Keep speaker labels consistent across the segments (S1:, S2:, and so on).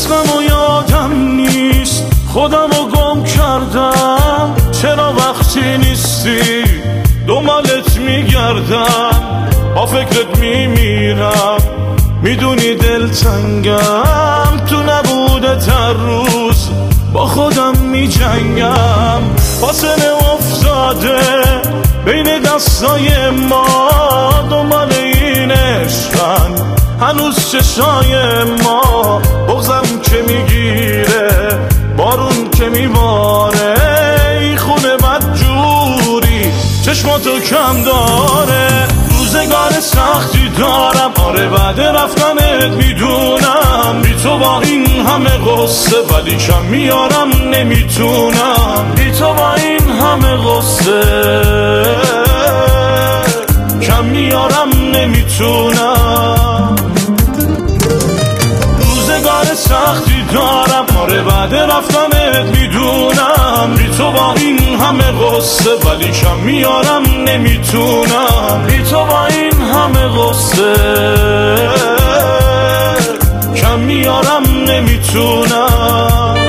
S1: عشقم و یادم نیست، خودم رو گم کردم. چرا وقتی نیستی دنبالت میگردم، با فکرت میمیرم، میدونی دلتنگم. تو نبودت هر روز با خودم میجنگم. فاصله افتاده بین دستای ما، دنبال این عشقن هنوز چشای ما. بغضم که میگیره، بارون که میباره، ای خونه بدجوری چشماتو کم داره. روزگار سختی دارم، آره بعد رفتنت میدونم. بی تو با این همه غصه ولی کم میارم نمیتونم. بی تو با این همه غصه کم میارم نمیتونم. روزگار سختی دارم، آره بعد رفتنت میدونم. بی تو با این همه غصه ولی کم میارم نمیتونم. بی تو با این همه غصه کم میارم نمیتونم.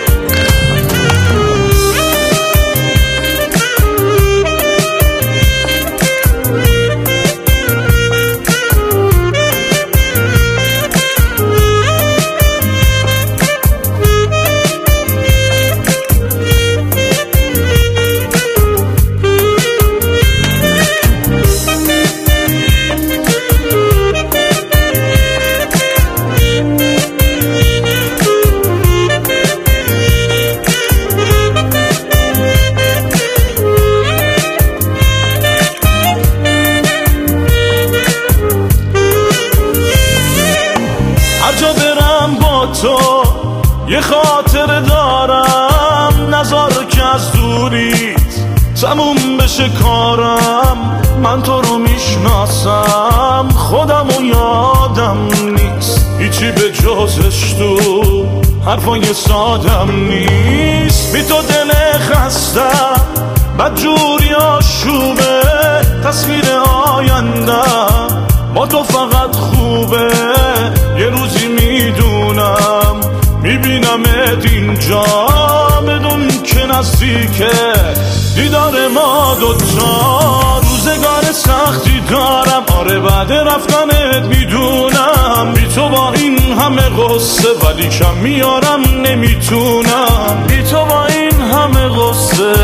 S1: هر جا برم با تو یه خاطر دارم، نذار که از دوریت تموم بشه کارم. من تو رو میشناسم، خودم و یادم نیست هیچی به جزش، تو حرفای سادم نیست. بی تو دل خستم، بدجوری آشوبه، تصویر آیندم با تو فقط خوبه. یه روزی میدونم میبینمت اینجا، بدون که نزدیکه دیدار ما دوتا. روزگار سختی دارم، آره بعد رفتنت میدونم. بی تو با این همه غصه ولی کم میارم نمیتونم. بی تو با این همه غصه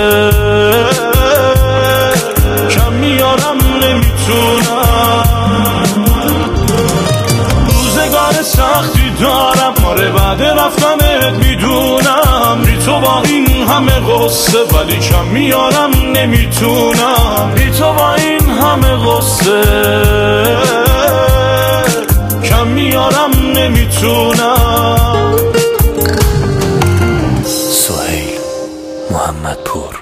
S1: کم میارم نمیتونم. روزگار سختی دارم، آره بعد رفتنت میدونم. بی تو با این همه غصه ولی کم میارم نمیتونم. بی تو با این همه غصه کم میارم نمیتونم.
S2: سهیل محمدپور.